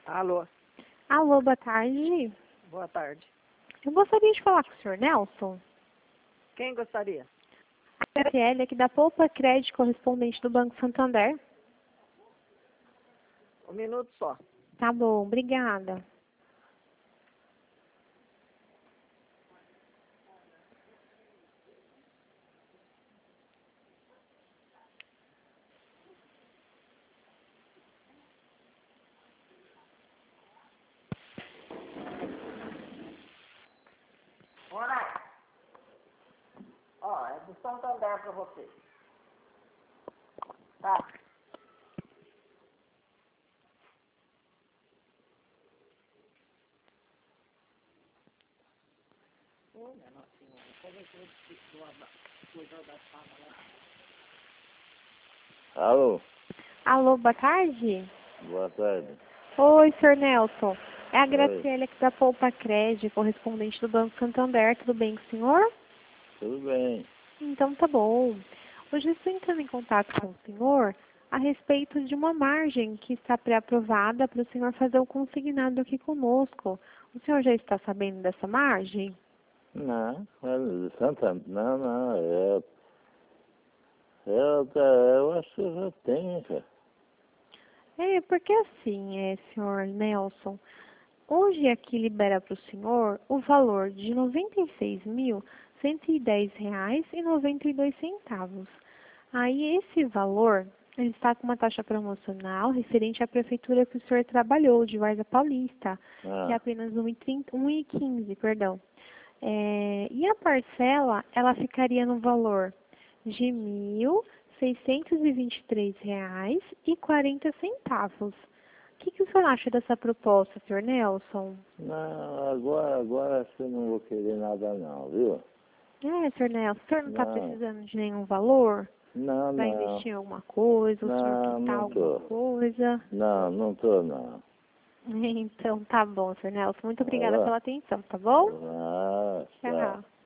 Alô, Alô, boa tarde. boa tarde. Eu gostaria de falar com o senhor Nelson. Quem gostaria? A Gabriela aqui da Poupa Crédito, correspondente do Banco Santander. Um minuto só. Tá bom, obrigada. Ora, ó, é do Santander pra você. Tá. Minha nossa senhora, como é que eu preciso cuidar da fama lá? Alô, Alô, boa tarde. boa tarde. Oi, senhor Nelson. É a Oi, Graciela aqui da Poupa Crédito, correspondente do Banco Santander. Tudo bem com o senhor? tudo bem? Então tá bom. Hoje eu estou entrando em contato com o senhor a respeito de uma margem que está pré-aprovada para o senhor fazer o consignado aqui conosco. O senhor já está sabendo dessa margem? Não, é de Santander, não, eu acho que eu já tenho, cara. É, porque assim, senhor Nelson, hoje aqui libera para o senhor o valor de R$ 96.110,92. Aí esse valor, ele está com uma taxa promocional referente à prefeitura que o senhor trabalhou, de Varza Paulista, que é Ah, apenas 1,15, perdão. E a parcela, ela ficaria no valor de R$ 1.623,40. O que o senhor acha dessa proposta, senhor Nelson? não, agora acho que eu não vou querer nada não, viu? Senhor Nelson, o senhor não está Não, precisando de nenhum valor para não, investir em alguma coisa, o senhor quitar não alguma tô. coisa? Não tô não. Então, tá bom, senhor Nelson. Muito Tá obrigada bom? pela atenção, tá bom? Ah, tchau. Tchau.